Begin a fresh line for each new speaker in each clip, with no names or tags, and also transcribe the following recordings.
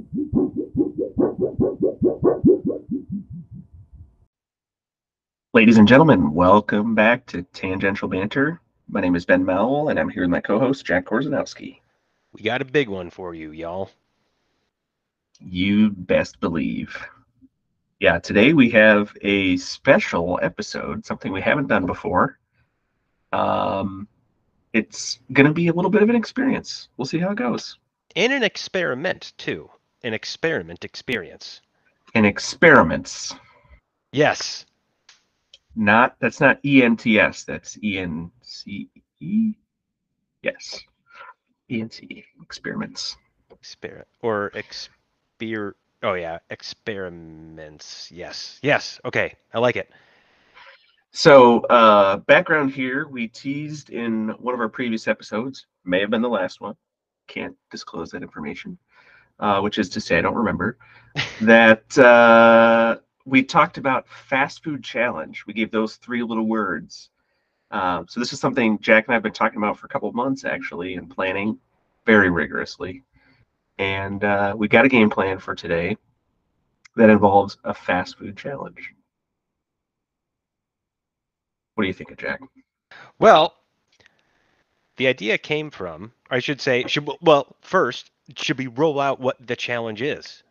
Ladies and gentlemen, welcome back to Tangential Banter. My name is Ben Mowell, and I'm here with my co-host, Jack Korzanowski.
We got a big one for you, y'all.
You best believe. Yeah, today we have a special episode, something we haven't done before. Um, it's going to be a little bit of an experience. We'll see how it goes.
And an experiment, too. An experiment experience.
And experiments.
Yes.
That's not ENTS, that's ENCE. Yes, ENCE, experiments.
Oh yeah, experiments. Yes. Yes. Okay. I like it.
So, background here, we teased in one of our previous episodes, may have been the last one, can't disclose that information, which is to say, I don't remember, that we talked about fast food challenge. We gave those three little words. So, this is something Jack and I have been talking about for a couple of months, actually, and planning very rigorously. And we got a game plan for today that involves a fast food challenge. What do you think of Jack?
Well, the idea came from, or I should say, first, should we roll out what the challenge is?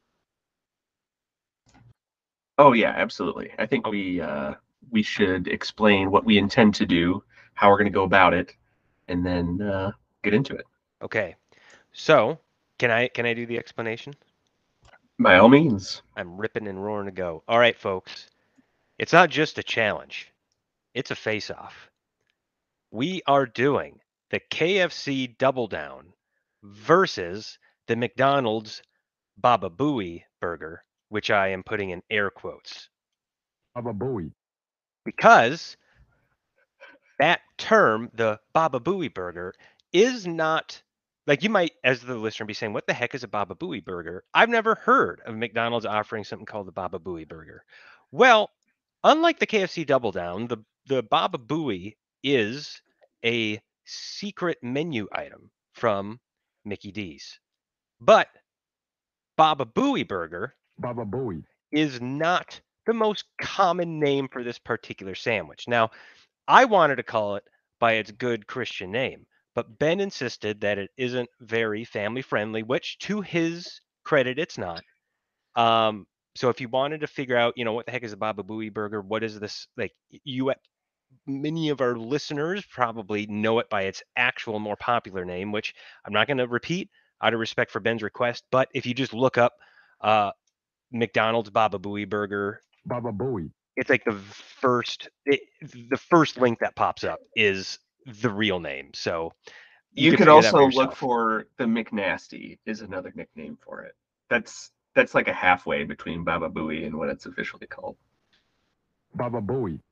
Oh yeah, absolutely. I think we should explain what we intend to do, how we're going to go about it, and then get into it.
Okay. So, can I do the explanation?
By all means.
I'm ripping and roaring to go. All right, folks. It's not just a challenge. It's a face-off. We are doing the KFC Double Down versus the McDonald's Baba Booey burger, which I am putting in air quotes.
Baba Booey.
Because that term, the Baba Booey burger, is not like you might, as the listener, be saying, what the heck is a Baba Booey burger? I've never heard of McDonald's offering something called the Baba Booey burger. Well, unlike the KFC Double Down, the Baba Booey is a secret menu item from Mickey D's. But Baba Booey burger
Baba Booey.
is not the most common name for this particular sandwich. Now, I wanted to call it by its good Christian name, but Ben insisted that it isn't very family friendly, which to his credit, it's not. So if you wanted to figure out, what the heck is a Baba Booey burger? What is this? Like many of our listeners probably know it by its actual more popular name, which I'm not going to repeat out of respect for Ben's request. But if you just look up uh, McDonald's Baba Booey burger,
Baba Booey.
it's like the first link that pops up is the real name. So you
You
could
could
figure that for
also look
yourself.
for the McNasty is another nickname for it. That's like a halfway between Baba Booey and what it's officially called.
Baba Booey.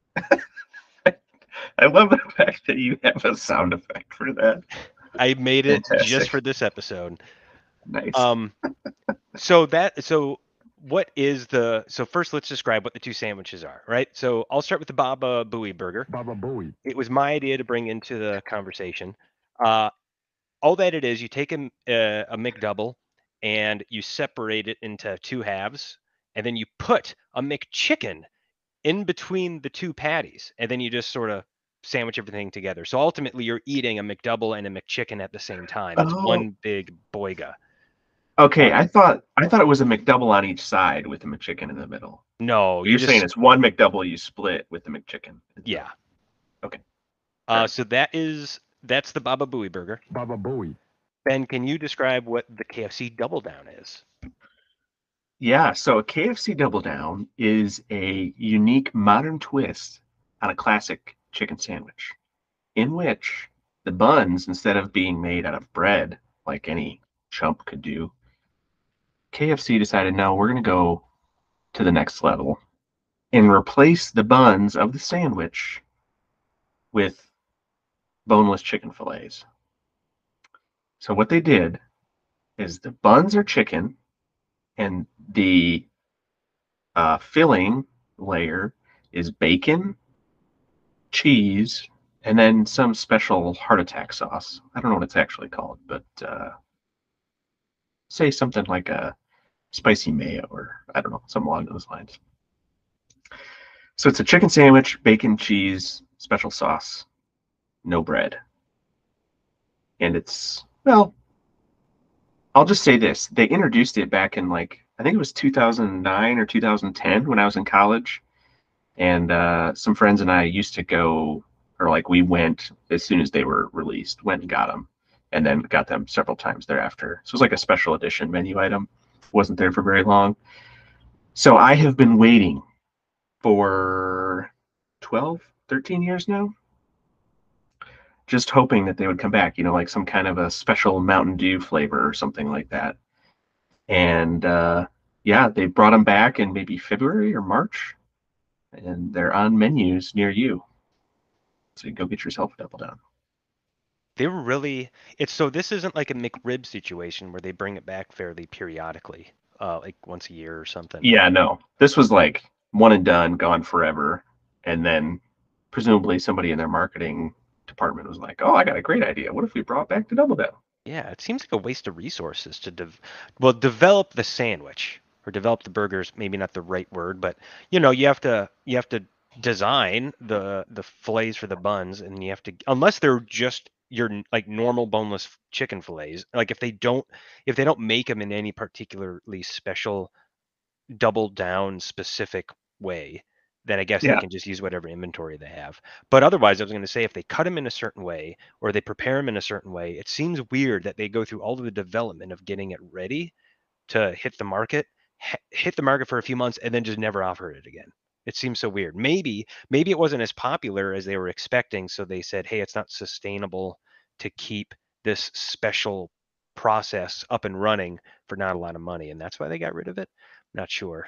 I love the fact that you have a sound effect for that.
I made it just
Fantastic.
for this episode.
Nice.
Um, so what is so first let's describe what the two sandwiches are, right? So I'll start with the Baba Booey burger.
Baba Booey.
It was my idea to bring into the conversation. Uh, all that it is, you take a McDouble and you separate it into two halves, and then you put a McChicken in between the two patties, and then you just sort of sandwich everything together. So ultimately, you're eating a McDouble and a McChicken at the same time. It's
Oh,
one big boiga.
okay.
Uh,
I thought it was a McDouble on each side with the McChicken in the middle.
no,
You're saying it's one McDouble you split with the McChicken.
yeah.
Okay. Right.
So that's the Baba Booey burger.
Baba Booey.
Ben, can you describe what the KFC Double Down is?
Yeah, so a KFC Double Down is a unique modern twist on a classic chicken sandwich, in which the buns, instead of being made out of bread like any chump could do, KFC decided, no, we're going to go to the next level and replace the buns of the sandwich with boneless chicken fillets. So what they did is the buns are chicken and the filling layer is bacon, cheese, and then some special heart attack sauce. I don't know what it's actually called, but say something like a spicy mayo or I don't know, something along those lines. So it's a chicken sandwich, bacon, cheese, special sauce, no bread. And it's, well, I'll just say this. They introduced it back in like, I think it was 2009 or 2010 when I was in college. And some friends and I used to go, or like we went as soon as they were released, went and got them, and then got them several times thereafter. So it was like a special edition menu item. Wasn't there for very long. So I have been waiting for 12, 13 years now, just hoping that they would come back, like some kind of a special Mountain Dew flavor or something like that. And yeah, they brought them back in maybe February or March, and they're on menus near you. So you go get yourself a Double Down.
They were really so this isn't like a McRib situation where they bring it back fairly periodically, like once a year or something.
Yeah, no. This was like one and done, gone forever. And then presumably somebody in their marketing department was like, oh, I got a great idea. What if we brought back the Double Down?
Yeah, it seems like a waste of resources to develop the sandwich or develop the burgers, maybe not the right word, but you have to design the fillets for the buns, and you have to, unless they're just your like normal boneless chicken fillets, like if they don't make them in any particularly special Double Down specific way, then I guess they can just use whatever inventory they have. But otherwise, I was going to say, if they cut them in a certain way or they prepare them in a certain way, it seems weird that they go through all of the development of getting it ready to hit the market for a few months and then just never offer it again. It seems so weird. Maybe it wasn't as popular as they were expecting, so they said, hey, it's not sustainable to keep this special process up and running for not a lot of money, and that's why they got rid of it. Not sure.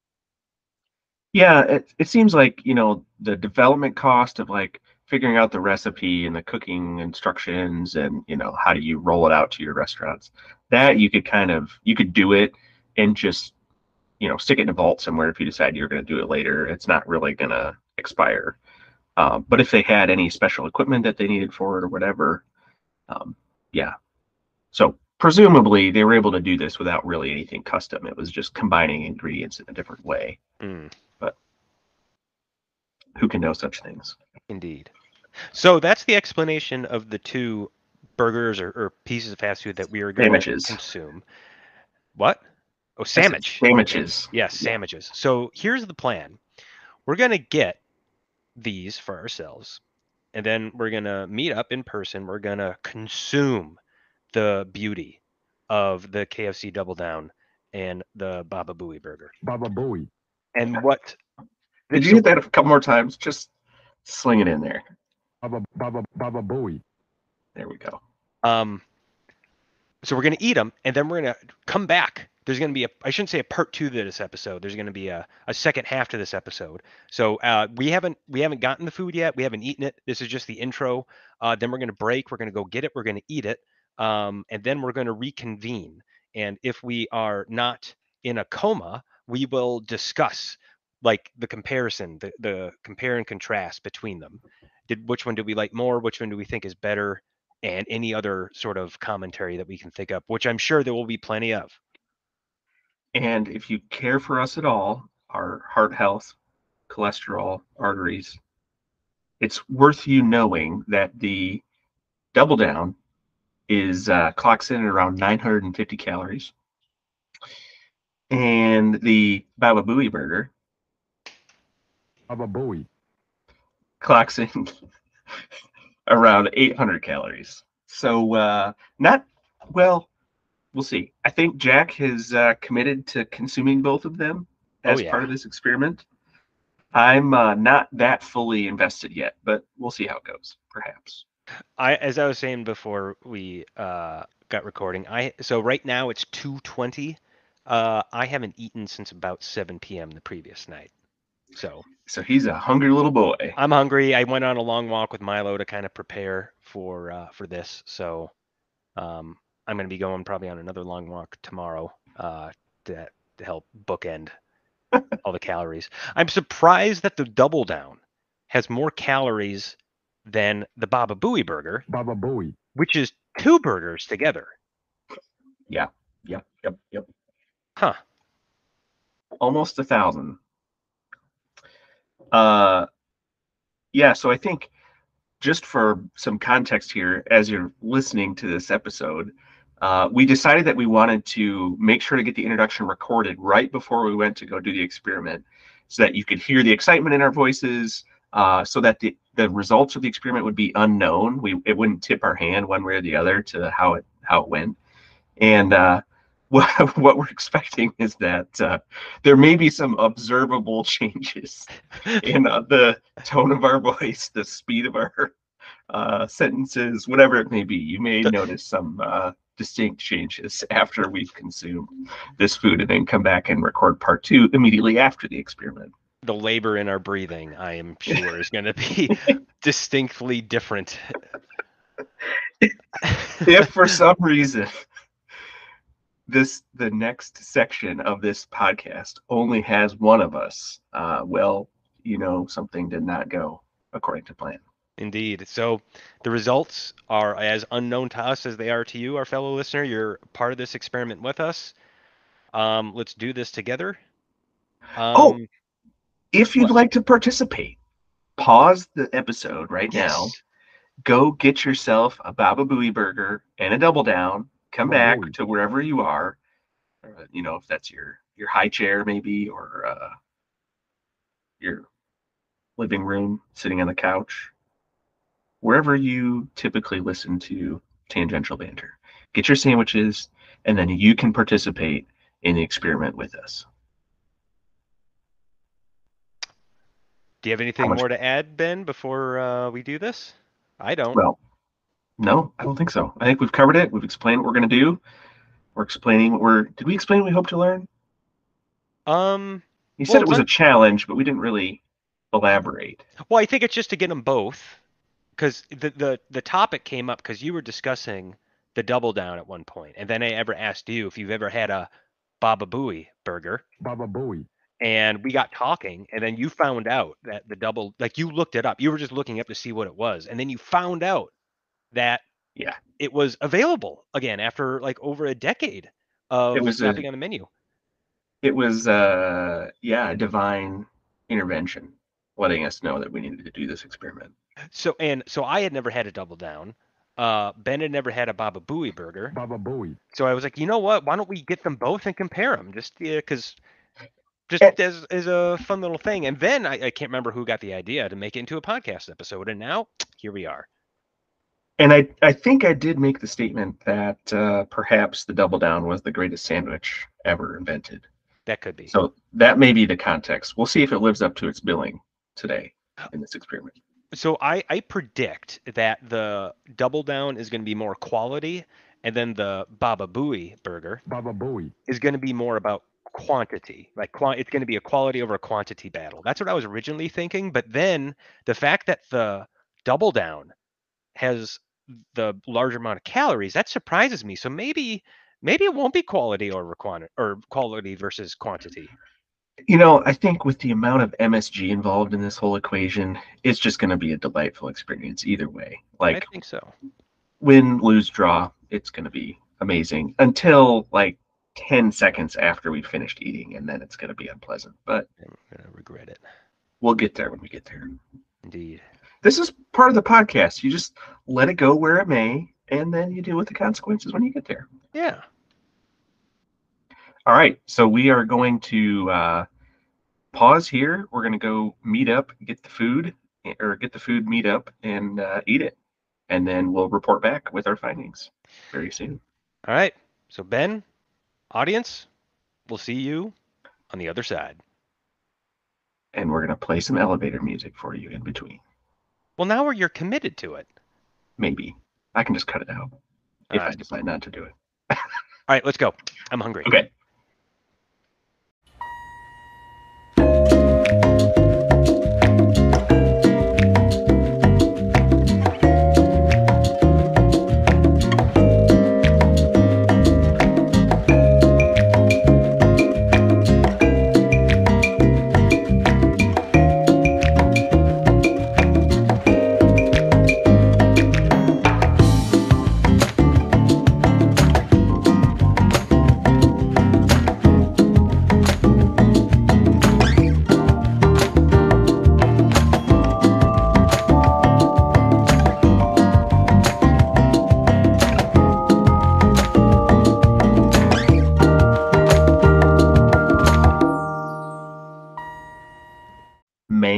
Yeah, it seems like, the development cost of like figuring out the recipe and the cooking instructions and, how do you roll it out to your restaurants, that you could do it and just, stick it in a vault somewhere if you decide you're going to do it later. It's not really going to expire. But if they had any special equipment that they needed for it or whatever, yeah. So presumably they were able to do this without really anything custom. It was just combining ingredients in a different way. But who can know such things?
Indeed. So that's the explanation of the two burgers or pieces of fast food that we are going to consume. What? Oh, sandwich.
Sandwiches.
Yes, sandwiches. So here's the plan. We're going to get these for ourselves, and then we're going to meet up in person. We're going to consume the beauty of the KFC Double Down and the Baba Booey burger.
Baba Booey.
And what?
Did you hit that a couple more times? Just sling it in there.
Baba Booey.
There we go.
So we're going to eat them, and then we're going to come back. There's going to be I shouldn't say a part 2 to this episode. There's going to be a second half to this episode. So we haven't gotten the food yet. We haven't eaten it. This is just the intro. Then we're going to break. We're going to go get it. We're going to eat it. And then we're going to reconvene. And if we are not in a coma, we will discuss like the comparison, the compare and contrast between them. Which one did we like more? Which one do we think is better? And any other sort of commentary that we can think of, which I'm sure there will be plenty of.
And if you care for us at all, our heart health, cholesterol, arteries, it's worth you knowing that the Double Down is clocks in at around 950 calories. And the Baba Booey burger,
Baba Booey,
clocks in around 800 calories. So we'll see. I think Jack has committed to consuming both of them as part of this experiment. I'm not that fully invested yet, but we'll see how it goes, perhaps.
As I was saying before we got recording, so right now it's 2:20. I haven't eaten since about 7 p.m. the previous night. So
he's a hungry little boy.
I'm hungry. I went on a long walk with Milo to kind of prepare for this. So I'm going to be going probably on another long walk tomorrow to help bookend all the calories. I'm surprised that the Double Down has more calories than the Baba Booey burger.
Baba Booey,
which is 2 burgers together.
Yeah. almost 1,000. Yeah, so I think just for some context here, as you're listening to this episode, we decided that we wanted to make sure to get the introduction recorded right before we went to go do the experiment so that you could hear the excitement in our voices, so that the results of the experiment would be unknown. It wouldn't tip our hand one way or the other to how it went. And what we're expecting is that there may be some observable changes in the tone of our voice, the speed of our sentences, whatever it may be. You may notice some distinct changes after we've consumed this food and then come back and record part 2 immediately after the experiment.
The labor in our breathing, I am sure, is going to be distinctly different.
If for some reason the next section of this podcast only has one of us, well, something did not go according to plan.
Indeed. So the results are as unknown to us as they are to you, our fellow listener. You're part of this experiment with us. Let's do this together.
If you'd like to participate, pause the episode right now. Go get yourself a Baba Booey burger and a Double Down. Come back to wherever you are. If that's your high chair maybe, or your living room, sitting on the couch. Wherever you typically listen to Tangential Banter, get your sandwiches, and then you can participate in the experiment with us.
Do you have anything more to add, Ben, before we do this? I don't.
Well, no, I don't think so. I think we've covered it. We've explained what we're going to do. We're explaining did we explain what we hope to learn? You said it was a challenge, but we didn't really elaborate.
Well, I think it's just to get them both. Because the topic came up because you were discussing the Double Down at one point, and then I ever asked you if you've ever had a Baba Booey burger.
Baba Booey.
And we got talking, and then you found out that you looked it up. You were just looking up to see what it was, and then you found out that it was available again after over a decade of nothing on the menu.
It was a divine intervention, letting us know that we needed to do this experiment.
So I had never had a Double Down. Ben had never had a Baba Booey burger.
Baba Booey.
So I was like, you know what? Why don't we get them both and compare them? Just as a fun little thing. And then I can't remember who got the idea to make it into a podcast episode. And now here we are.
And I think I did make the statement that perhaps the Double Down was the greatest sandwich ever invented.
That could be.
So that may be the context. We'll see if it lives up to its billing today in this experiment.
So I predict that the Double Down is going to be more quality, and then the Baba Booey burger is going to be more about quantity. It's going to be a quality over a quantity battle. That's what I was originally thinking. But then the fact that the Double Down has the larger amount of calories, that surprises me. So maybe it won't be quality or quality versus quantity.
I think with the amount of MSG involved in this whole equation, it's just going to be a delightful experience either way.
I think so.
Win, lose, draw, it's going to be amazing until 10 seconds after we've finished eating, and then it's going to be unpleasant. But
I'm going to regret it.
We'll get there when we get there.
Indeed.
This is part of the podcast. You just let it go where it may, and then you deal with the consequences when you get there.
Yeah.
All right, so we are going to pause here. We're going to go meet up, get the food, meet up, and eat it. And then we'll report back with our findings very soon.
All right. So, Ben, audience, we'll see you on the other side.
And we're going to play some elevator music for you in between.
Well, now you're committed to it.
Maybe. I can just cut it out if I decide not to do it.
All right, let's go. I'm hungry.
Okay.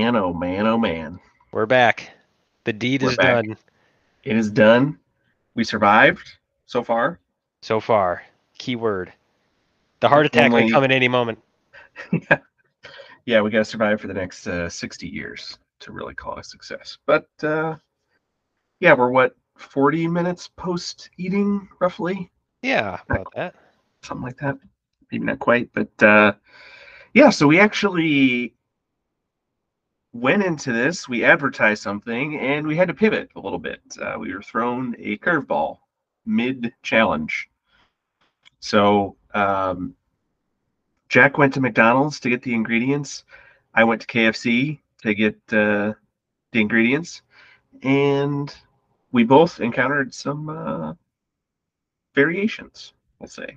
man, oh man, oh man.
We're back. The deed
We're
is
back.
done
It is done. We survived so far.
so far. Keyword. The heart attack may come at any moment.
Yeah, we got to survive for the next 60 years to really call it a success. But yeah, we're what, 40 minutes post eating, roughly?
Yeah, about that.
Something like that. Maybe not quite, but yeah, so we actually went into this, we advertised something, and we had to pivot a little bit. We were thrown a curveball mid challenge. So Jack went to McDonald's to get the ingredients. I went to KFC to get the ingredients, and we both encountered some variations, we'll say.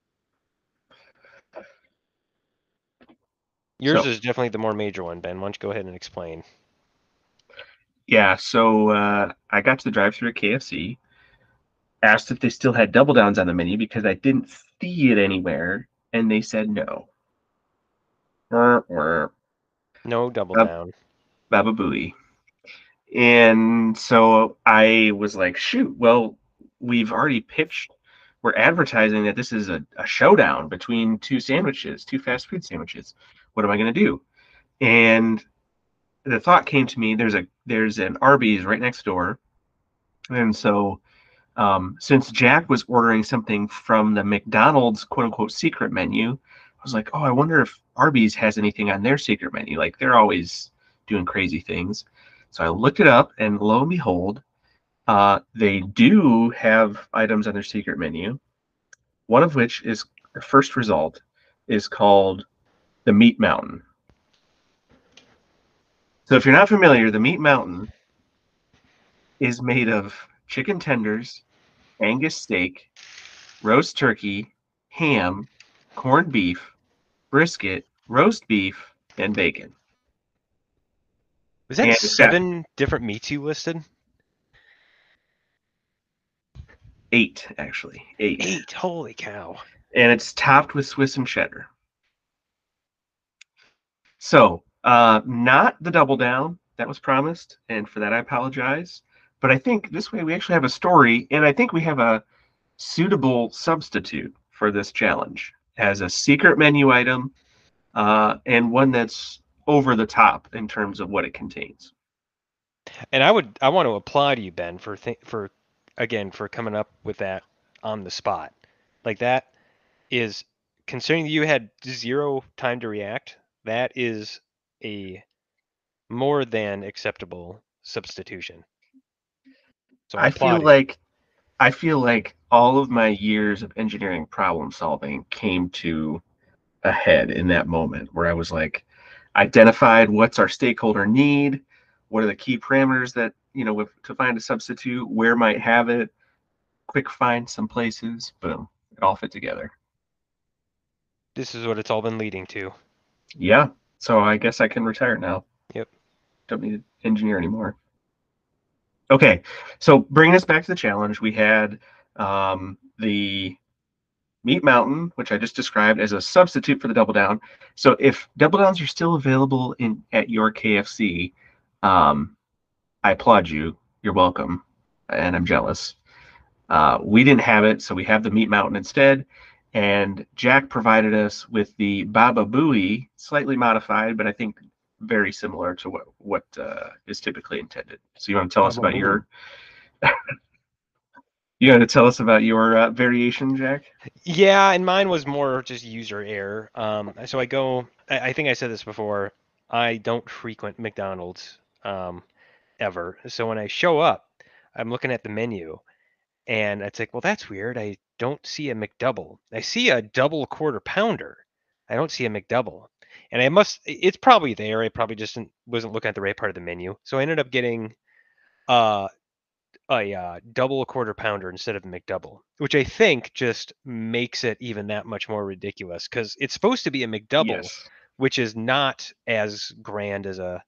Yours
So,
is definitely the more major one, Ben. Why don't you go ahead and explain?
yeah, so I got to the drive-thru at KFC, asked if they still had double downs on the menu because I didn't see it anywhere, and they said no.
No double
Bab-
down.
Baba Booey. And so I was like, shoot, well, we've already pitched, we're advertising that this is a showdown between two sandwiches, two fast food sandwiches. What am I going to do? And the thought came to me, there's an Arby's right next door. And so since Jack was ordering something from the McDonald's quote unquote secret menu, I was like, oh, I wonder if Arby's has anything on their secret menu. Like they're always doing crazy things. So I looked it up, and lo and behold, they do have items on their secret menu. One of which is the first result is called the Meat Mountain. So if you're not familiar, the Meat Mountain is made of chicken tenders, Angus steak, roast turkey, ham, corned beef, brisket, roast beef, and bacon.
Was that
And it's got
7 different meats you listed?
8, actually. 8.
8. Holy cow.
And it's topped with Swiss and cheddar. So, not the double down that was promised, and for that I apologize. But I think this way we actually have a story, and I think we have a suitable substitute for this challenge as a secret menu item, and one that's over the top in terms of what it contains.
And I want to applaud you, Ben, for coming up with that on the spot. Like that is, considering you had 0 time to react, that is a more than acceptable substitution. So I'm applauding.
I feel like all of my years of engineering problem solving came to a head in that moment where I was like, identified what's our stakeholder need, what are the key parameters that, to find a substitute, where might have it, quick find some places, boom, it all fit together.
This is what it's all been leading to.
Yeah, so I guess I can retire now.
Yep.
Don't need to engineer anymore. Okay, so bringing us back to the challenge, we had the Meat Mountain, which I just described as a substitute for the Double Down. So if Double Downs are still available at your KFC, I applaud you. You're welcome, and I'm jealous. We didn't have it, so we have the Meat Mountain instead. And Jack provided us with the Baba Booey, slightly modified, but I think very similar to what is typically intended. So you want to tell us about your you want to tell us about your variation, Jack?
Yeah, and mine was more just user error. So I think I said this before, I don't frequent McDonald's ever. So when I show up, I'm looking at the menu, and it's like, well, that's weird. I don't see a McDouble. I see a double quarter pounder. I don't see a McDouble. And it's probably there. I probably just wasn't looking at the right part of the menu. So I ended up getting a double quarter pounder instead of a McDouble, which I think just makes it even that much more ridiculous because it's supposed to be a McDouble,
Yes.
which is not as grand as a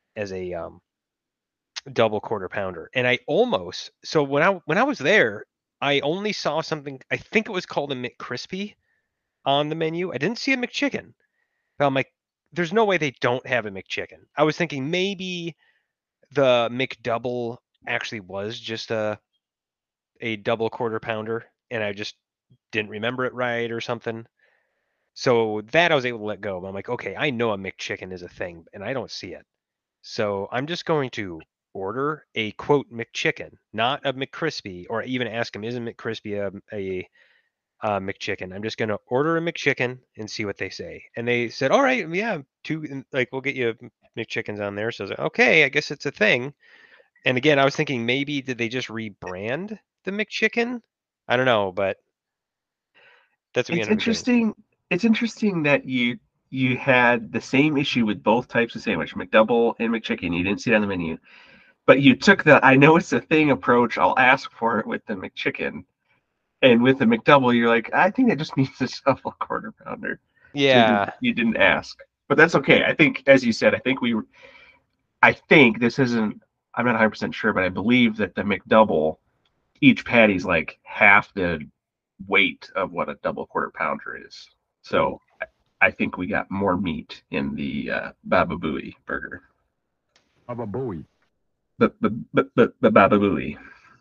double quarter pounder. And when I was there, I only saw something. I think it was called a McCrispy on the menu. I didn't see a McChicken. But I'm like, there's no way they don't have a McChicken. I was thinking maybe the McDouble actually was just a double quarter pounder, and I just didn't remember it right or something. So that I was able to let go. But I'm like, okay, I know a McChicken is a thing, and I don't see it. So I'm just going to order a quote McChicken, not a McCrispy, or even ask them, isn't McCrispy a McChicken? I'm just going to order a McChicken and see what they say. And they said, all right, yeah, like we'll get you McChickens on there. So I was like, okay, I guess it's a thing. And again, I was thinking maybe did they just rebrand the McChicken? I don't know, but that's what we
It's
ended up getting.
interesting. It's interesting that you had the same issue with both types of sandwich, McDouble and McChicken. You didn't see it on the menu, but you took the I know it's a thing approach. I'll ask for it with the McChicken, and with the McDouble, you're like, I think that just means a double quarter pounder. So
Yeah.
you didn't ask, but that's okay. I think, as you said, I think this isn't. I'm not 100% sure, but I believe that the McDouble, each patty's like half the weight of what a double quarter pounder is.
Ooh.
So I think we got more meat in the Baba Booey burger.
Baba Booey.
The Baba Booey.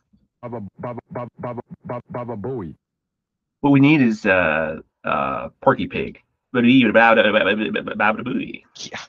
Baba Booey.
What we need is Porky Pig. Baba Booey.
Yeah.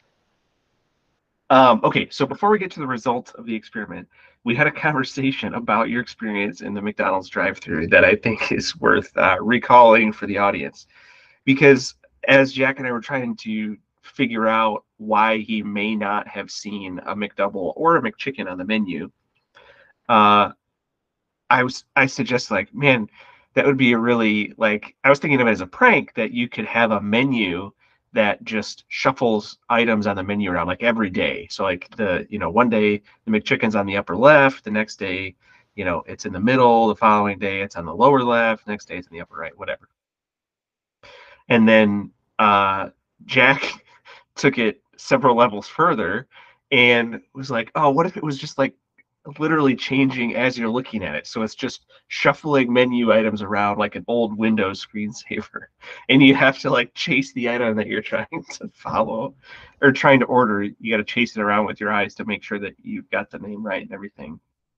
Okay, so before we get to the results of the experiment, we had a conversation about your experience in the McDonald's drive-thru that I think is worth recalling for the audience. Because as Jack and I were trying to figure out why he may not have seen a McDouble or a McChicken on the menu, uh, I suggested, like, man, that would be a really, like, I was thinking of it as a prank that you could have a menu that just shuffles items on the menu around like every day. So like one day the McChicken's on the upper left, the next day, it's in the middle, the following day it's on the lower left, next day it's in the upper right, whatever. And then Jack took it several levels further and was like, oh, what if it was just like literally changing as you're looking at it? So it's just shuffling menu items around like an old Windows screensaver. And you have to like chase the item that you're trying to follow or trying to order. You got to chase it around with your eyes to make sure that you've got the name right and everything.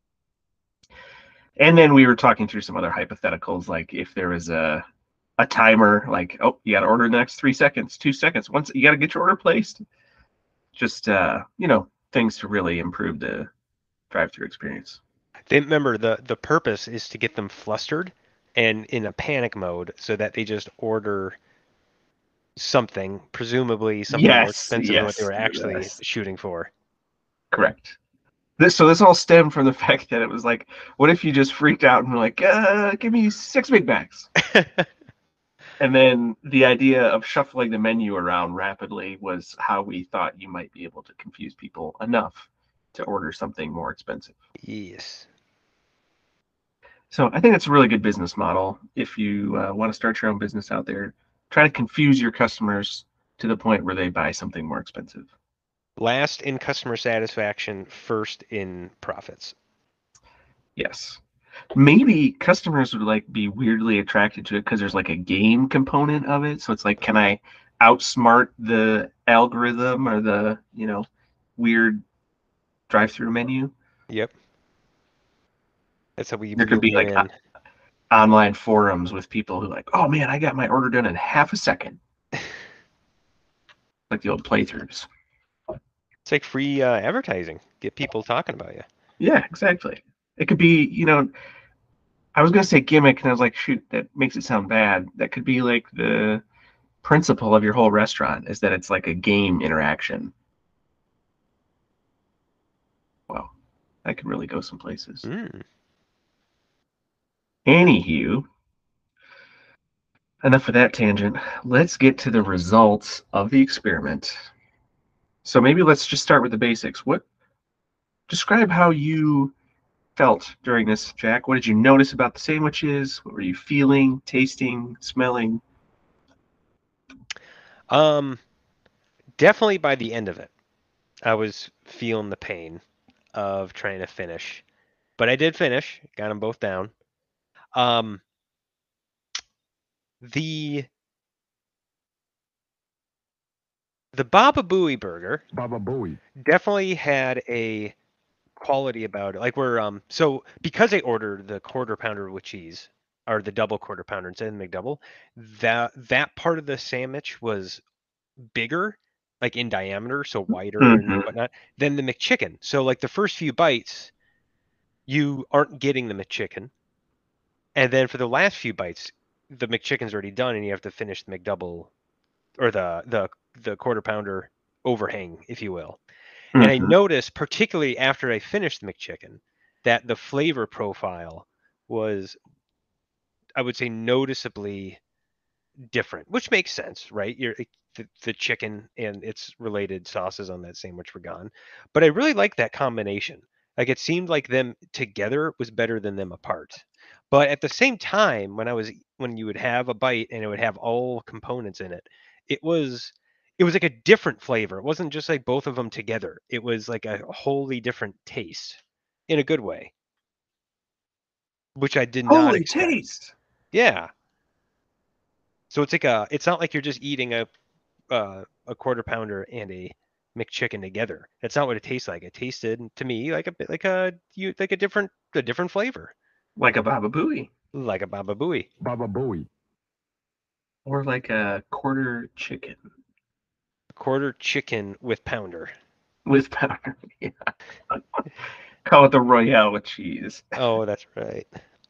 And then we were talking through some other hypotheticals, like if there was a timer, like, oh, you got to order in the next 3 seconds, 2 seconds. Once you got to get your order placed. Just things to really improve the drive-through experience.
They remember the purpose is to get them flustered and in a panic mode so that they just order something, presumably something more expensive than what they were actually shooting for.
Correct. This all stemmed from the fact that it was like, what if you just freaked out and were like, give me 6 Big Macs? And then the idea of shuffling the menu around rapidly was how we thought you might be able to confuse people enough to order something more expensive.
Yes.
So I think it's a really good business model. If you want to start your own business out there, try to confuse your customers to the point where they buy something more expensive.
Last in customer satisfaction, first in profits.
Yes. Maybe customers would like be weirdly attracted to it because there's like a game component of it. So it's like, can I outsmart the algorithm or the, weird drive-through menu?
Yep. That's how we
There could
reel
be
them
like
in.
online forums with people who like, oh man, I got my order done in half a second. Like the old playthroughs.
It's like free advertising. Get people talking about you.
Yeah, exactly. It could be, I was gonna say gimmick, and I was like, shoot, that makes it sound bad. That could be like the principle of your whole restaurant is that it's like a game interaction. Wow, that could really go some places. Anywho, enough of that tangent. Let's get to the results of the experiment. So maybe let's just start with the basics. Describe how you felt during this, Jack. What did you notice about the sandwiches? What were you feeling, tasting, smelling?
Definitely by the end of it, I was feeling the pain of trying to finish, but I did finish. Got them both down. The The Baba Booey burger
Baba Booey.
definitely had a quality about it. Like so because I ordered the quarter pounder with cheese or the double quarter pounder instead of the McDouble, that part of the sandwich was bigger, like in diameter, so wider and
Hmm.
whatnot, than the McChicken. So like the first few bites, you aren't getting the McChicken, and then for the last few bites, the McChicken's already done, and you have to finish the McDouble or the quarter pounder overhang, if you will. And I
Hmm.
noticed, particularly after I finished the McChicken, that the flavor profile was, I would say, noticeably different, which makes sense, right? The chicken and its related sauces on that sandwich were gone. But I really like that combination. Like it seemed like them together was better than them apart. But at the same time, when you would have a bite and it would have all components in it, it was it was like a different flavor. It wasn't just like both of them together. It was like a wholly different taste in a good way, which I did not
Holy
expect.
taste!
Yeah. So it's not like you're just eating a quarter pounder and a McChicken together. That's not what it tastes like. It tasted to me like a bit like a different flavor,
Like a Baba Booey.
like a Baba Booey.
Baba Booey.
Or like a quarter chicken
Quarter chicken with pounder.
with powder. Yeah. Call it the Royale with cheese.
Oh, that's right.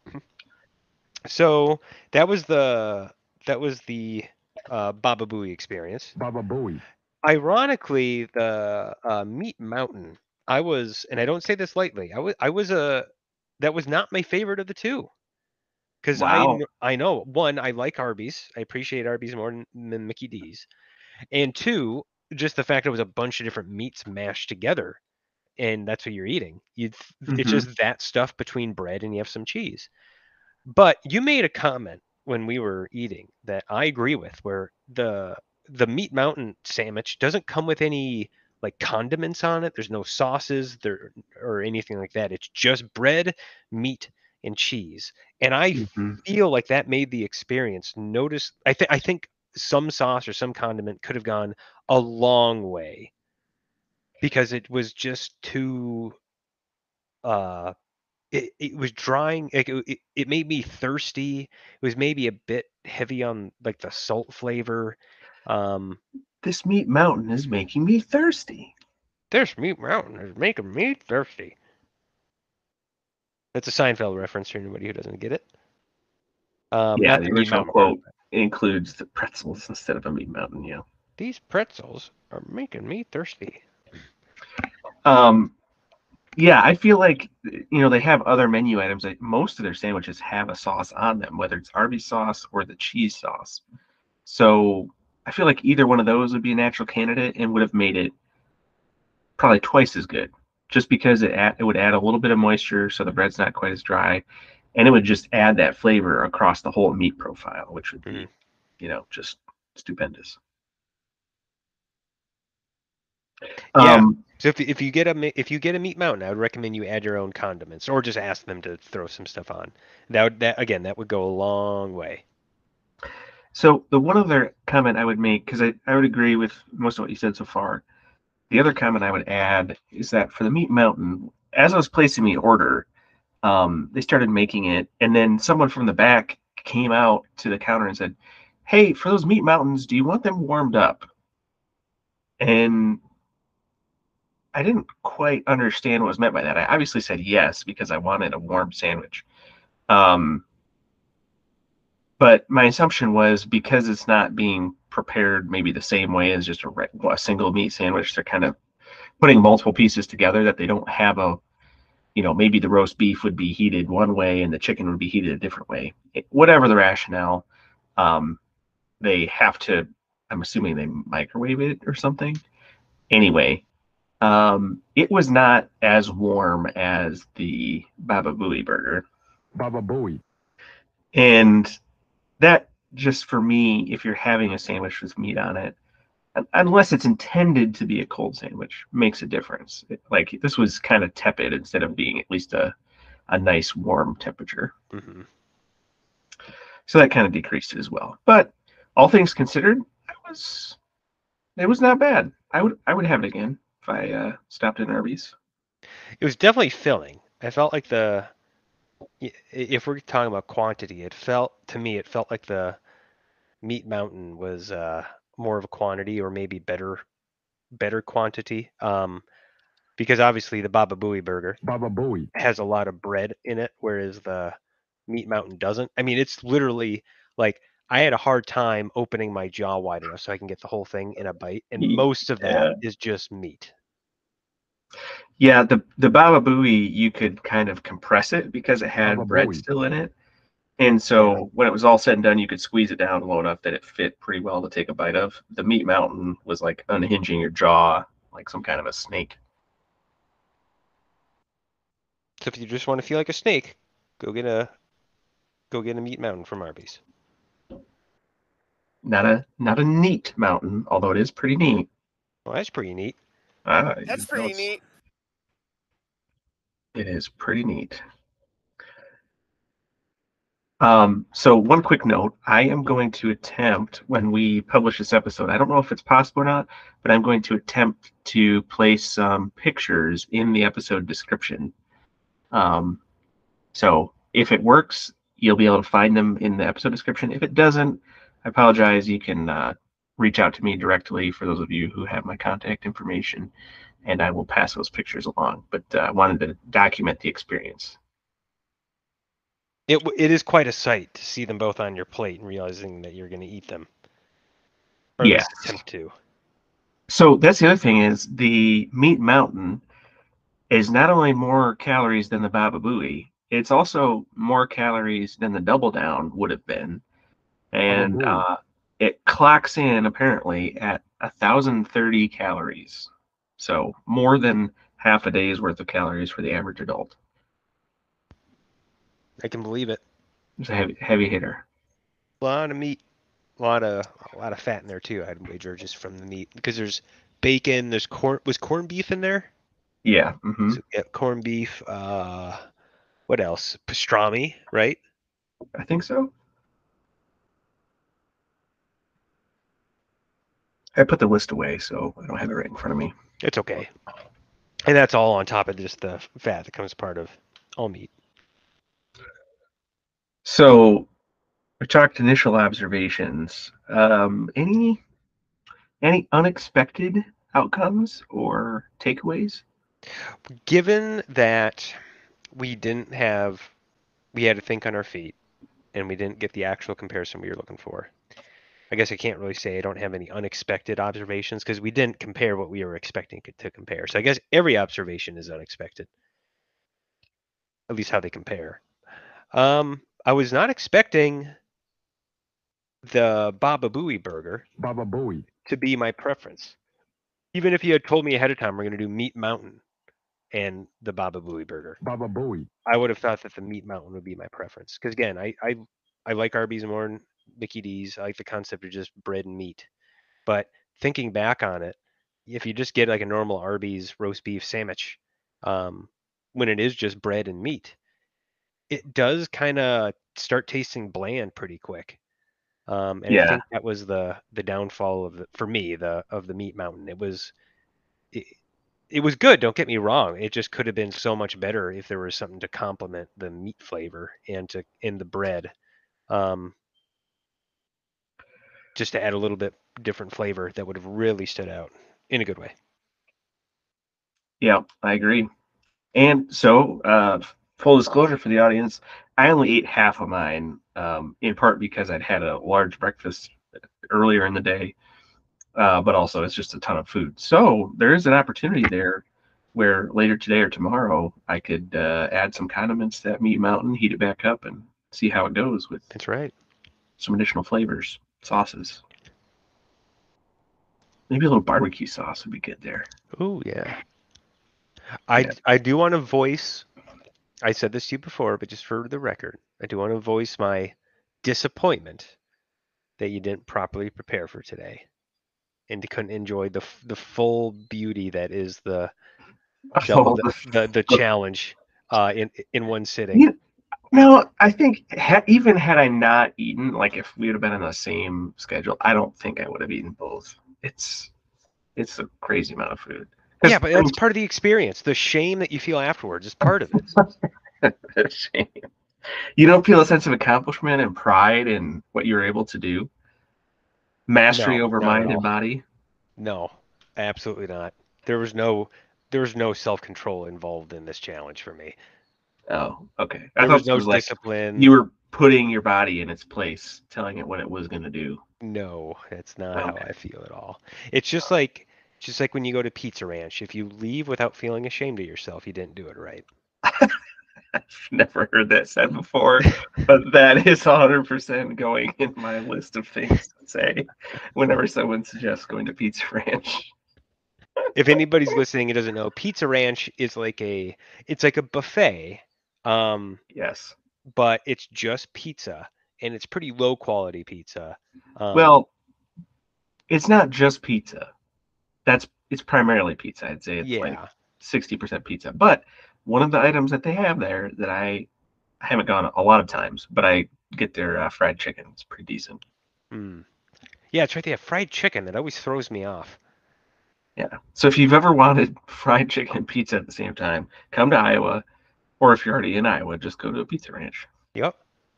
So that was the Baba Booey experience.
Baba Booey.
Ironically, the Meat Mountain. And I don't say this lightly. That was not my favorite of the two. Because
Wow.
I know, one, I like Arby's. I appreciate Arby's more than Mickey D's. And two, just the fact it was a bunch of different meats mashed together, and that's what you're eating. It's
Hmm.
just that stuff between bread and you have some cheese. But you made a comment when we were eating that I agree with, where the Meat Mountain sandwich doesn't come with any like condiments on it. There's no sauces there or anything like that. It's just bread, meat, and cheese. And I
Hmm.
feel like that made the experience notice. I think some sauce or some condiment could have gone a long way because it was just too uh it was drying. Like it made me thirsty. It was maybe a bit heavy on like the salt flavor. Um,
This meat mountain is making me thirsty.
this Meat Mountain is making me thirsty. That's a Seinfeld reference for anybody who doesn't get it.
Yeah,
Not
the
the Meat
original
Mountain part.
quote includes the pretzels instead of a meat mountain. Yeah.
These pretzels are making me thirsty.
Um, yeah, I feel like they have other menu items. Like most of their sandwiches have a sauce on them, whether it's Arby's sauce or the cheese sauce. So I feel like either one of those would be a natural candidate and would have made it probably twice as good, just because it would add a little bit of moisture, so the bread's not quite as dry, and it would just add that flavor across the whole meat profile, which would
Mhm.
be, just stupendous.
Yeah.
Um,
So if you get a Meat Mountain, I would recommend you add your own condiments or just ask them to throw some stuff on. That would go a long way.
so the one other comment I would make, because I would agree with most of what you said so far. The other comment I would add is that for the Meat Mountain, as I was placing the order, they started making it, and then someone from the back came out to the counter and said, "Hey, for those Meat Mountains, do you want them warmed up?" And I didn't quite understand what was meant by that. I obviously said yes because I wanted a warm sandwich. Um, but my assumption was because it's not being prepared maybe the same way as just a single meat sandwich, they're kind of putting multiple pieces together that they don't have maybe the roast beef would be heated one way and the chicken would be heated a different way. Whatever the rationale, um, they have to, I'm assuming they microwave it or something. Anyway, it was not as warm as the Baba Booey burger.
Baba Booey.
And that just for me, if you're having a sandwich with meat on it, unless it's intended to be a cold sandwich, makes a difference. Like this was kind of tepid instead of being at least a nice warm temperature.
Hmm.
So that kind of decreased it as well. But all things considered, I was It was not bad. I would have it again if I stopped in Arby's.
It was definitely filling. I felt like if we're talking about quantity, it felt like the Meat Mountain was more of a quantity, or maybe better quantity. Because obviously the Baba Booey burger
Baba Booey.
has a lot of bread in it, whereas the Meat Mountain doesn't. I mean, it's literally like I had a hard time opening my jaw wide enough so I can get the whole thing in a bite, and most of that
Yeah.
is just meat.
Yeah, the Baba Booey, you could kind of compress it because it had
Baba
bread
Booey.
still in it. And so when it was all said and done, you could squeeze it down low enough that it fit pretty well to take a bite of. The Meat Mountain was like unhinging your jaw like some kind of a snake.
So if you just want to feel like a snake, go get a Meat Mountain from Arby's.
Not a neat mountain, although it is pretty neat.
Well, that's pretty neat.
That's pretty neat.
It is pretty neat. So one quick note, I am going to attempt when we publish this episode, I don't know if it's possible or not, but I'm going to attempt to place some pictures in the episode description. So if it works, you'll be able to find them in the episode description. If it doesn't, I apologize. You can reach out to me directly for those of you who have my contact information, and I will pass those pictures along. But I wanted to document the experience.
It is quite a sight to see them both on your plate and realizing that you're going to eat them. Or
Yeah.
at least attempt to.
So that's the other thing is the Meat Mountain is not only more calories than the Baba Booey, it's also more calories than the Double Down would have been. And
Baba Booey.
it clocks in apparently at 1,030 calories. So more than half a day's worth of calories for the average adult.
I can believe it.
It's a heavy hitter.
A lot of meat, a lot of fat in there too. I'd wager just from the meat because there's bacon. There's corn. Was corned beef in there?
Yeah. Mm-hmm.
So, yeah, corned beef. What else? Pastrami, right?
I think so. I put the list away, so I don't have it right in front of me.
It's okay. And that's all on top of just the fat that comes part of all meat.
So we talked initial observations. Any unexpected outcomes or takeaways?
Given that we had to think on our feet, and we didn't get the actual comparison we were looking for. I guess I can't really say I don't have any unexpected observations because we didn't compare what we were expecting to compare. So I guess every observation is unexpected, at least how they compare. I was not expecting the Baba Booey burger
Baba Booey.
to be my preference. Even if you had told me ahead of time we're going to do Meat Mountain and the Baba Booey burger,
Baba Booey.
I would have thought that the Meat Mountain would be my preference. Because again, I like Arby's more than Mickey D's. I like the concept of just bread and meat. But thinking back on it, if you just get like a normal Arby's roast beef sandwich, when it is just bread and meat, it does kind of start tasting bland pretty quick. And I think that was the downfall of for me of the Meat Mountain. It was good, don't get me wrong. It just could have been so much better if there was something to complement the meat flavor and the bread. Just to add a little bit different flavor that would have really stood out in a good way.
Yeah, I agree. And so, full disclosure for the audience, I only ate half of mine, in part because I'd had a large breakfast earlier in the day, but also it's just a ton of food. So there is an opportunity there where later today or tomorrow I could add some condiments to that Meat Mountain, heat it back up, and see how it goes with
That's right.
some additional flavors, sauces. Maybe a little barbecue sauce would be good there.
Oh yeah. I do want to voice. I said this to you before, but just for the record, I do want to voice my disappointment that you didn't properly prepare for today, and couldn't enjoy the full beauty that is the challenge in one sitting.
Yeah. No, I think even had I not eaten, like if we would have been on the same schedule, I don't think I would have eaten both. It's It's a crazy amount of food. 'Cause,
Yeah, but that's part of the experience. The shame that you feel afterwards is part of it.
shame. You don't feel a sense of accomplishment and pride in what you're able to do? Mastery
No,
over
not at
mind and
all.
body?
No, absolutely not. There was no self-control involved in this challenge for me.
Oh, okay. I
There
thought
was
it
no
was like
discipline.
you were putting your body in its place, telling it what it was going to do.
No, that's not how
Okay.
I feel at all. It's just like when you go to Pizza Ranch. If you leave without feeling ashamed of yourself, you didn't do it right.
I've never heard that said before, but that is 100% going in my list of things to say whenever someone suggests going to Pizza Ranch.
If anybody's listening and doesn't know, Pizza Ranch is it's like a buffet,
Yes.
but it's just pizza, and it's pretty low quality pizza.
Well, it's not just pizza. It's primarily pizza. I'd say it's like
yeah.
60% pizza. But one of the items that they have there that I haven't gone a lot of times, but I get their fried chicken. It's pretty decent.
Yeah, it's right. They have fried chicken. That always throws me off.
Yeah. So if you've ever wanted fried chicken and pizza at the same time, come to Iowa, or if you're already in Iowa, just go to a Pizza Ranch.
Yep.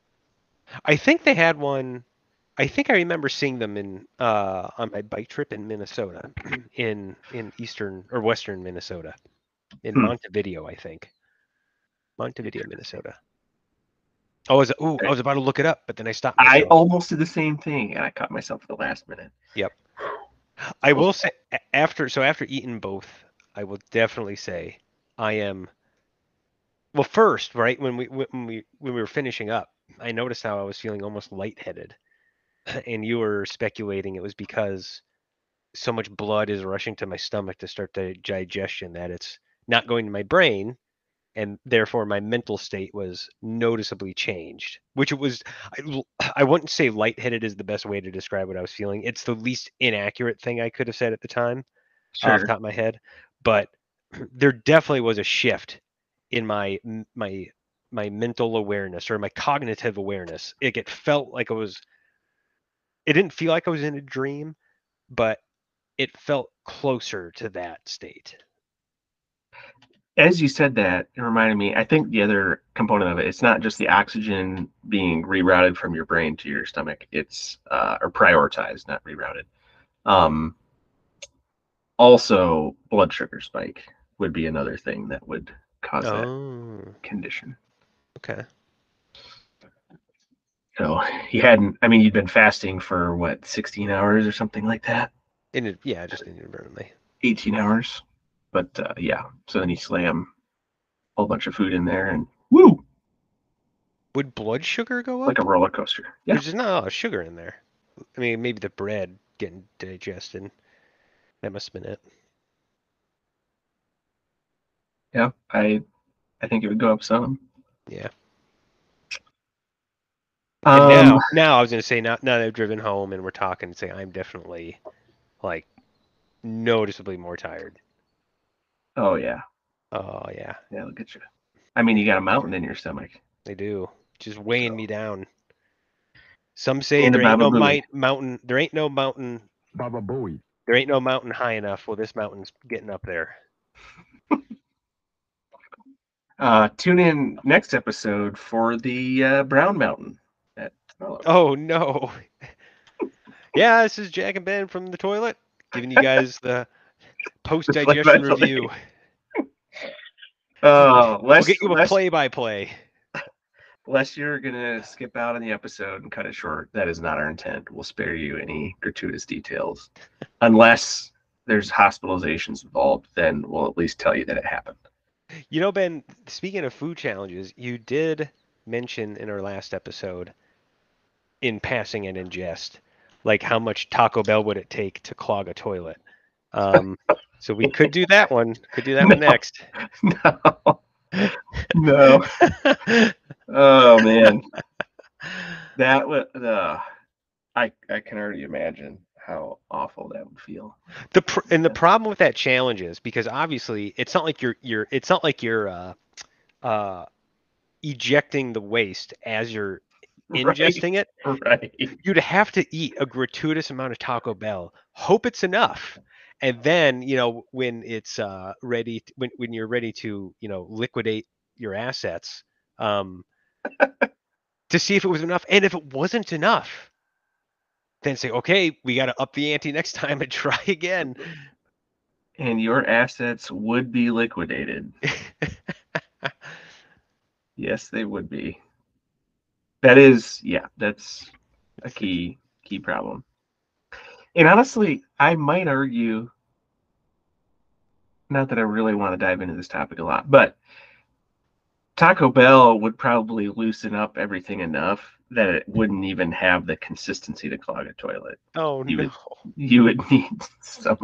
I think they had one. I think I remember seeing them on my bike trip in Minnesota, in eastern or western Minnesota, in Montevideo, I think. Montevideo, Minnesota. I was about to look it up, but then I stopped
I
myself.
almost did the same thing, and I caught myself at the last minute.
Yep. I will say after eating both, I will definitely say I am. Well, first, right when we were finishing up, I noticed how I was feeling almost lightheaded, and you were speculating it was because so much blood is rushing to my stomach to start the digestion that it's not going to my brain, and therefore my mental state was noticeably changed. Which it was, I wouldn't say lightheaded is the best way to describe what I was feeling. It's the least inaccurate thing I could have said at the time, off the
Sure.
top of my head. But there definitely was a shift in my mental awareness or my cognitive awareness. It felt like it didn't feel like I was in a dream, but it felt closer to that state.
As you said that, it reminded me, I think the other component of it, it's not just the oxygen being rerouted from your brain to your stomach. It's or prioritized, not rerouted. Um, Also, blood sugar spike would be another thing that would cause that condition.
Okay.
So you'd been fasting for what, 16 hours or something like that?
Just inadvertently.
18 hours. But yeah, so then you slam a whole bunch of food in there and woo!
Would blood sugar go up?
Like a roller coaster. Yeah.
There's just not a lot of sugar in there. I mean, maybe the bread getting digested. That must have been it.
Yeah, I think it would go up some.
Yeah. And
Um,
now I was going to say, now that I've driven home and we're talking, say I'm definitely like noticeably more tired.
oh yeah.
Oh yeah,
Yeah, look at you. I mean, you got a mountain in your stomach.
they do. Just weighing me down. Some say
And a
there ain't no
Baba Booey.
mountain. There ain't no mountain.
Baba Booey.
There ain't no mountain high enough. Well, this mountain's getting up there.
Tune in next episode for the Brown Mountain.
Oh no. Yeah, this is Jack and Ben from the toilet, giving you guys the post-digestion review. We'll get you a play-by-play.
Unless you're gonna skip out on the episode and cut it short, that is not our intent. We'll spare you any gratuitous details, unless there's hospitalizations involved. Then we'll at least tell you that it happened.
You know, Ben, speaking of food challenges, you did mention in our last episode, in passing and in jest, like how much Taco Bell would it take to clog a toilet. So we could do that one. Could do that one next.
No. Oh man, that would. I can already imagine how awful that would feel.
The problem with that challenge is because obviously it's not like you're ejecting the waste as you're ingesting it.
Right.
You'd have to eat a gratuitous amount of Taco Bell. Hope it's enough. And then, when it's ready, when you're ready to, liquidate your assets, to see if it was enough. And if it wasn't enough, then say, okay, we got to up the ante next time and try again.
And your assets would be liquidated. Yes, they would be. That's a key problem. And honestly, I might argue, not that I really want to dive into this topic a lot, but Taco Bell would probably loosen up everything enough that it wouldn't even have the consistency to clog a toilet.
Oh, no.
You would need some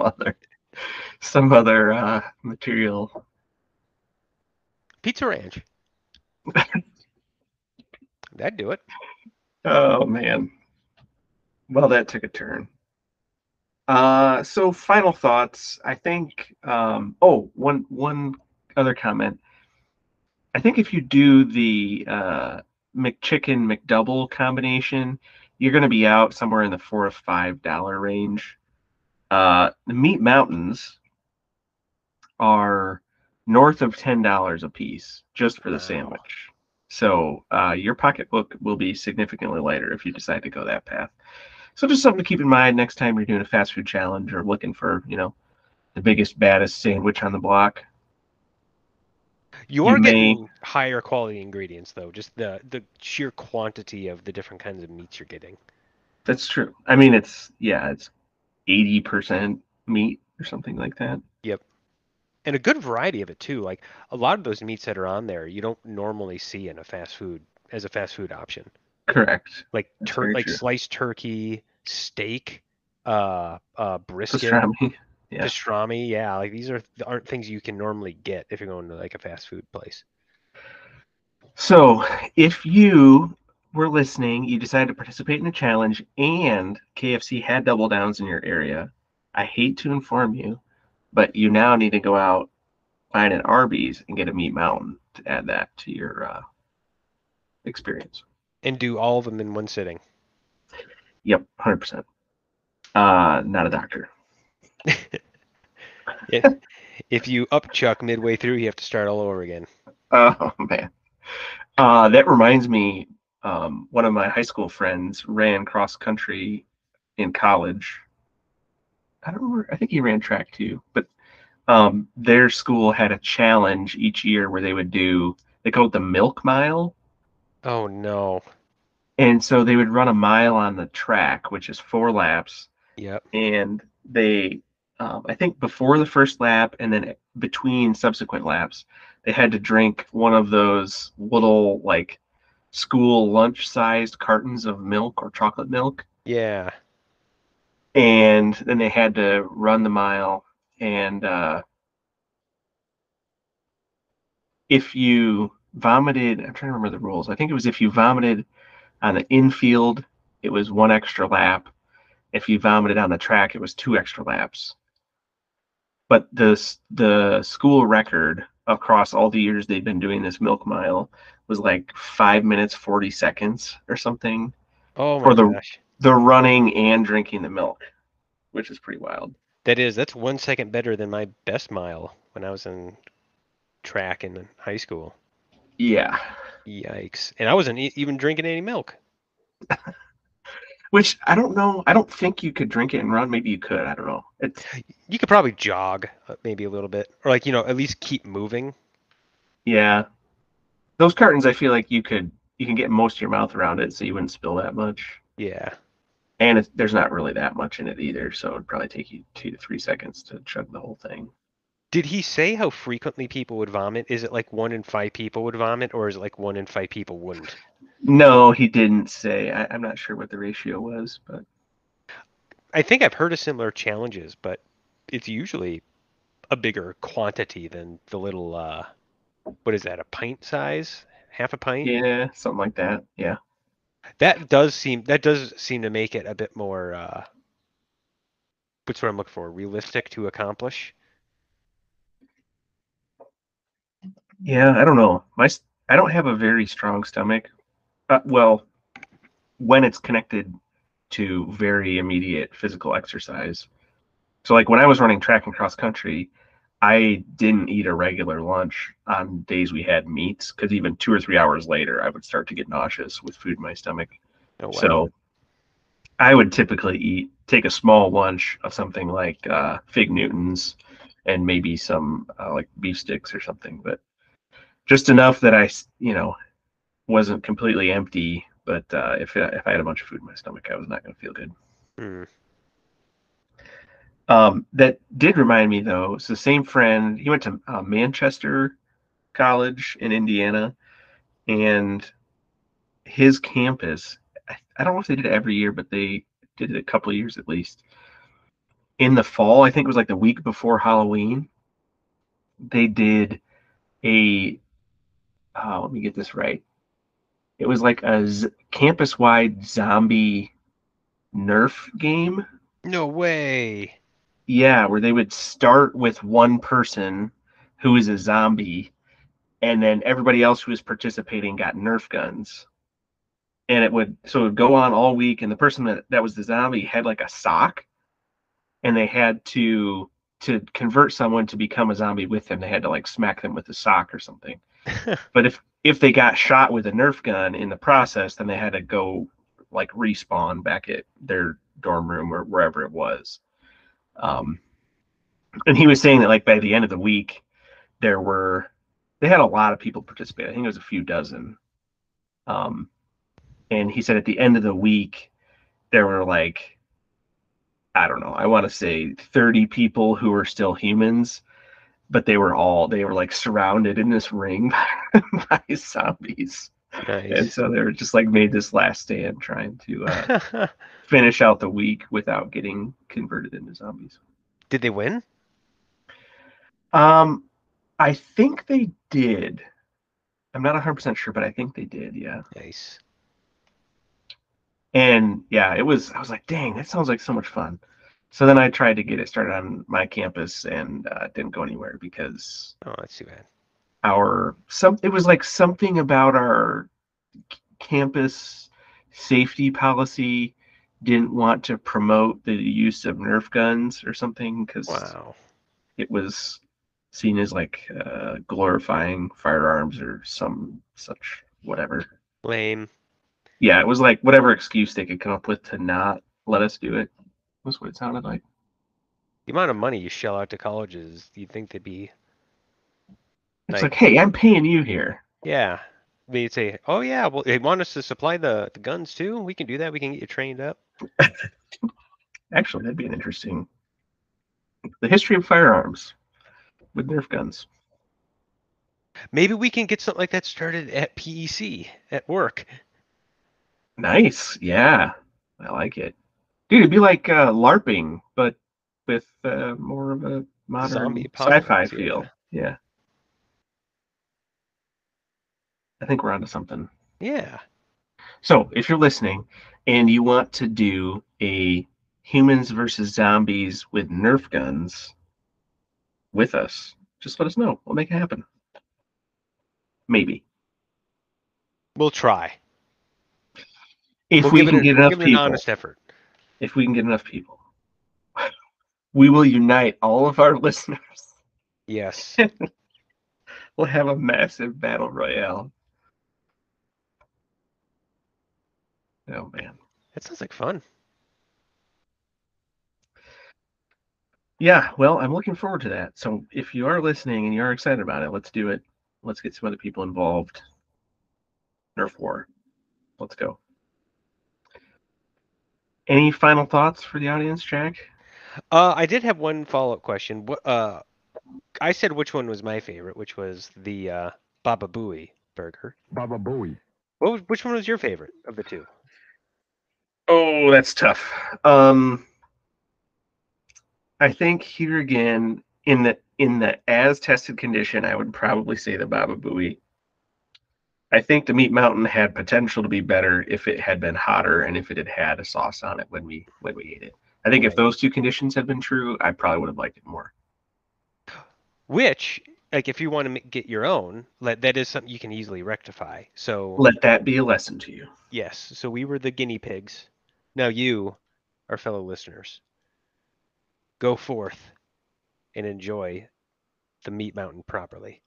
other material.
Pizza Ranch. That'd do it.
Oh man. Well, that took a turn. So final thoughts. I think one other comment. I think if you do the McChicken McDouble combination, you're going to be out somewhere in the $4 to $5 range. The Meat Mountains are north of $10 a piece just for the sandwich. So your pocketbook will be significantly lighter if you decide to go that path. So just something to keep in mind next time you're doing a fast food challenge or looking for, the biggest, baddest sandwich on the block.
You are getting higher quality ingredients, though, just the sheer quantity of the different kinds of meats you're getting.
That's true. I mean, it's 80% meat or something like that.
Yep. And a good variety of it, too. Like, a lot of those meats that are on there, you don't normally see in a fast food option.
Correct.
Like sliced turkey, steak, brisket,
pastrami. Yeah.
Pastrami, yeah. Like these aren't things you can normally get if you're going to like a fast food place.
So if you were listening, you decided to participate in a challenge, and KFC had double downs in your area, I hate to inform you, but you now need to go out, find an Arby's, and get a Meat Mountain to add that to your experience.
And do all of them in one sitting.
Yep, 100%. Not a doctor.
If you upchuck midway through, you have to start all over again.
Oh man, that reminds me. One of my high school friends ran cross country in college. I don't remember. I think he ran track too. But their school had a challenge each year where they call it the Milk Mile.
Oh no!
And so they would run a mile on the track, which is 4 laps.
Yep.
And they, I think before the first lap and then between subsequent laps, they had to drink one of those little like school lunch-sized cartons of milk or chocolate milk.
Yeah.
And then they had to run the mile. And if you vomited, I'm trying to remember the rules. I think it was if you vomited on the infield, it was 1 extra lap. If you vomited on the track, it was 2 extra laps. But the school record across all the years they've been doing this Milk Mile was like 5 minutes 40 seconds or something.
Oh my gosh.
The running and drinking the milk, which is pretty wild.
That's 1 second better than my best mile when I was in track in high school.
Yeah.
Yikes. And I wasn't even drinking any milk.
Which I don't know. I don't think you could drink it and run. Maybe you could. I don't know.
You could probably jog maybe a little bit, or like, at least keep moving.
Yeah. Those cartons, I feel like you can get most of your mouth around it, so you wouldn't spill that much.
Yeah.
And there's not really that much in it either, so it'd probably take you 2 to 3 seconds to chug the whole thing.
Did he say how frequently people would vomit? Is it like 1 in 5 people would vomit, or is it like 1 in 5 people wouldn't?
No, he didn't say. I'm not sure what the ratio was, but
I think I've heard of similar challenges, but it's usually a bigger quantity than the little, what is that, a pint size? Half a pint?
Yeah, something like that. Yeah.
That does seem to make it a bit more, what's what I'm looking for, realistic to accomplish.
Yeah, I don't know. I don't have a very strong stomach. Well, when it's connected to very immediate physical exercise, So like when I was running track and cross country, I didn't eat a regular lunch on days we had meets because even 2 or 3 hours later, I would start to get nauseous with food in my stomach.
Oh wow.
So I would typically take a small lunch of something like Fig Newtons and maybe some like beef sticks or something, but just enough that I wasn't completely empty. But if I had a bunch of food in my stomach, I was not going to feel good.
Hmm.
That did remind me, though. It's the same friend. He went to Manchester College in Indiana, and his campus. I don't know if they did it every year, but they did it a couple of years at least. In the fall, I think it was like the week before Halloween. They did a. Let me get this right. It was like a campus-wide zombie Nerf game.
No way.
Yeah, where they would start with one person who is a zombie, and then everybody else who was participating got Nerf guns. And it would go on all week, and the person that was the zombie had like a sock, and they had to convert someone to become a zombie with them. They had to like smack them with a sock or something. But if they got shot with a Nerf gun in the process, then they had to go like respawn back at their dorm room or wherever it was. And he was saying that like by the end of the week, they had a lot of people participate. I think it was a few dozen. And he said at the end of the week, there were like, I don't know, I want to say 30 people who were still humans, but they were like surrounded in this ring by zombies.
Nice.
And so they were just like made this last stand trying to finish out the week without getting converted into zombies.
Did they win?
I think they did. I'm not 100% sure, but I think they did, yeah.
Nice.
And yeah, I was like, dang, that sounds like so much fun. So then I tried to get it started on my campus and it didn't go anywhere because
Oh, that's too bad.
it was like something about our campus safety policy didn't want to promote the use of Nerf guns or something because
Wow.
it was seen as like glorifying firearms or some such whatever.
Lame.
Yeah, it was like whatever excuse they could come up with to not let us do it. Was what it sounded like.
The amount of money you shell out to colleges, you'd think they'd be
It's like, hey, I'm paying you here.
yeah. They'd say, oh yeah, well they want us to supply the guns too. We can do that. We can get you trained up.
Actually, that'd be an interesting. The history of firearms with Nerf guns.
Maybe we can get something like that started at PEC at work.
Nice, yeah, I like it, dude. It'd be like LARPing, but with more of a modern
Zombie
sci-fi
apocalypse,
feel. Yeah, I think we're onto something.
Yeah.
So, if you're listening and you want to do a humans versus zombies with Nerf guns with us, just let us know. We'll make it happen. Maybe.
We'll try.
If we can get enough
give it an
people.
honest effort.
If we can get enough people, we will unite all of our listeners.
Yes.
We'll have a massive battle royale. Oh man.
That sounds like fun.
Yeah, well, I'm looking forward to that. So if you are listening and you are excited about it, let's do it. Let's get some other people involved. Nerf war. Let's go. Any final thoughts for the audience, Jack?
I did have one follow-up question. I said which one was my favorite, which was the Baba Booey burger.
Baba Booey.
Which one was your favorite of the two?
Oh, that's tough. I think here again, in the as tested condition, I would probably say the Baba Booey. I think the Meat Mountain had potential to be better if it had been hotter and if it had had a sauce on it when we ate it. I think if those two conditions had been true, I probably would have liked it more.
Which, like, if you want to get your own, that is something you can easily rectify. So
let that be a lesson to you.
Yes. So we were the guinea pigs. Now you, our fellow listeners, go forth and enjoy the meat mountain properly.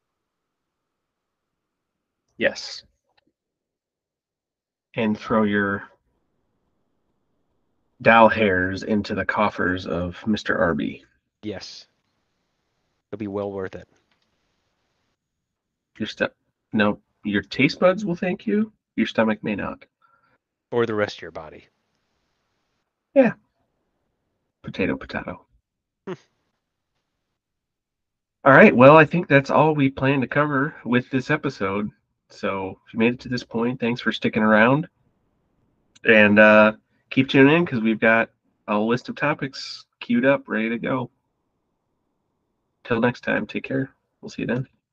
Yes. And throw your doll hairs into the coffers of Mr. Arby.
Yes. It'll be well worth it.
No, your taste buds will thank you. Your stomach may not.
Or the rest of your body.
Yeah. Potato, potato. All right. Well, I think that's all we plan to cover with this episode. So if you made it to this point, thanks for sticking around. And keep tuning in because we've got a list of topics queued up, ready to go. Till next time, take care. We'll see you then.